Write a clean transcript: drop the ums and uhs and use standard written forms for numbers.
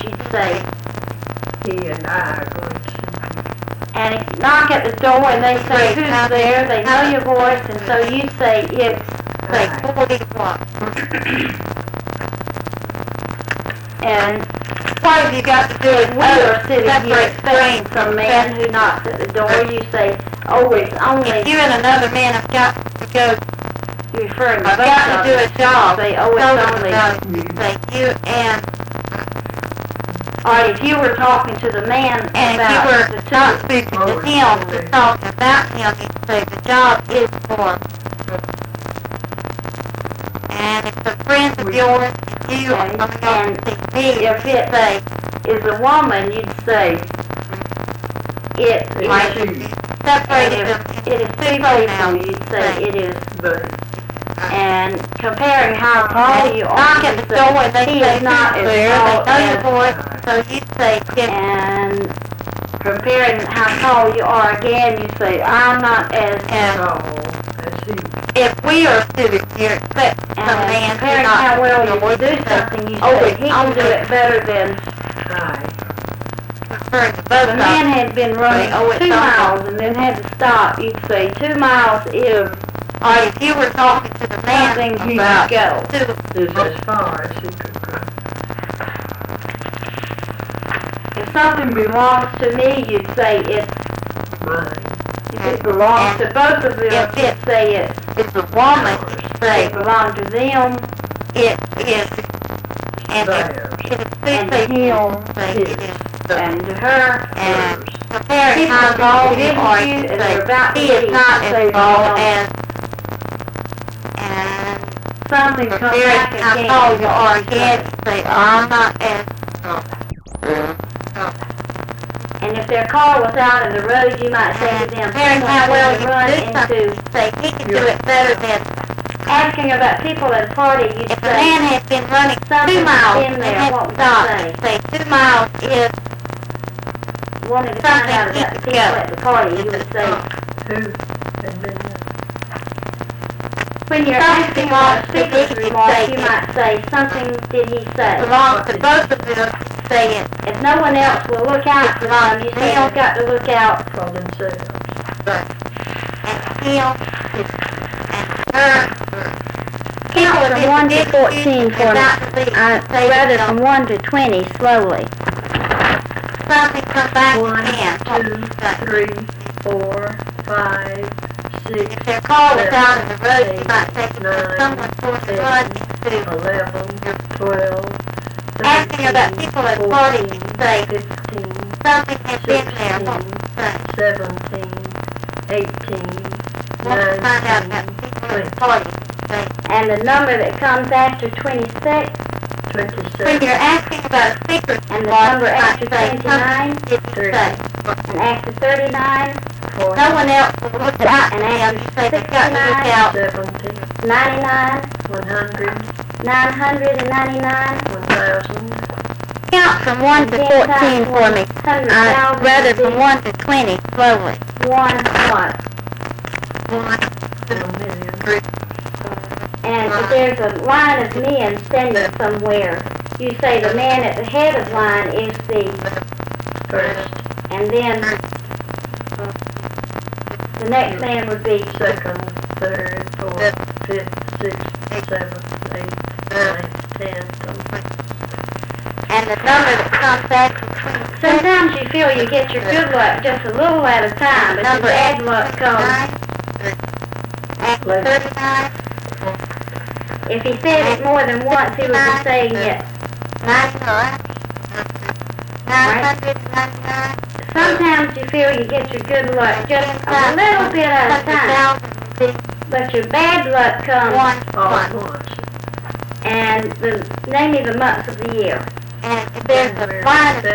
you'd say, he and I are going to see and if you knock at the door and they say, who's there, they know your voice, and so you'd say, it's, say, 41. And what have you got to do with we are sitting here expecting some man who knocks at the door? You say, oh, it's only... If you and another man have got to go, you're referring to I've both got to of do them. a job. Say, oh, it's only... Say, you and... All right, if you were talking to the man And if you about were the two... not speaking to him, to talk about him, you'd say the job is for. And if the friends of yours and you are coming on to see me, if it say, is a woman, you'd say, it is... like, you. separated them It is into two two pronouns. people, you'd say it is. But And comparing how tall you are, knock at the you'd say, door and they he say, is not who's as there, tall they know your as... voice, so you'd say, And comparing how tall you are again, you say, I'm not as... and as he. if we are sitting here, expect some And man to comparing not how well you know do what something, you oh, say, it's he can do it better than... I. referring to both The of man them. had been running Oh, it's 2 not. miles and then had to stop. You'd say 2 miles is Or if you were talking to the man something you about go. Is as far as he could go. If something belongs to me, you'd say it's... Mine. If it belongs to both of them, If you'd say it's... If the woman, you If say, it belongs to them, it is, and Theirs. if it's and two to people, him, say it is the, and to her, and comparing people how tall you didn't are, you, you and say, they're about he to is leave, not you say, as tall well, and something comes comparing back how again. tall you are again, you say, I'm not as tall. And if their car was out in the road, you might say to them, Comparing how well you run do into... something, say, he can do it better than, Asking about people at a party, you'd if a say... man had been running 2 Something's miles in and there, had what would to you stop, say? you say 2 miles is wanted to find out about the people at the party, you would say, Who? And then when you're asking about a speaker's remark, you might say, something did he say? belongs to both of them, say it. If no one else will look out for them, you say you've got to look out. for themselves. And him, and her, Count from 1 to 14 for me. Rather from 1 to 20 slowly. something come back 1, again. 2, 3, 4, 5, 6, If their car was out in the road, you 8, might say, someone forced to run into 11, 12, 13, asking about people at parties, you say, 15, something had been there, what would you say? 17, 18, Want to find out about 19, people 20, at parties, say. And the number that comes after 26, 27, When you're asking about a secret, and the what number you might after say, 29, did you say? and after 39, 40, No one else will look out And and after you say they've got to look out. 70, 99, 100, 999, 1,000, Count from 1 to 14 for me. 100,000, Rather from 1 to 20, slowly. 1 what? 1, 1 million, 3, And if there's a line of men standing somewhere, you say the man at the head of line is the, first, and then the next man would be, second, third, fourth, fifth, sixth, seventh, eighth, ninth, 10th, and the number that comes after 26. sometimes you feel you get your good luck just a little at a time, but the Number bad luck comes. After 39, If he said it more than once, he would be saying it. 99, 999, Sometimes you feel you get your good luck just a little bit at a time, 100,000, but your bad luck comes, all 1. at once. and name me the months of the year. And if there's a line of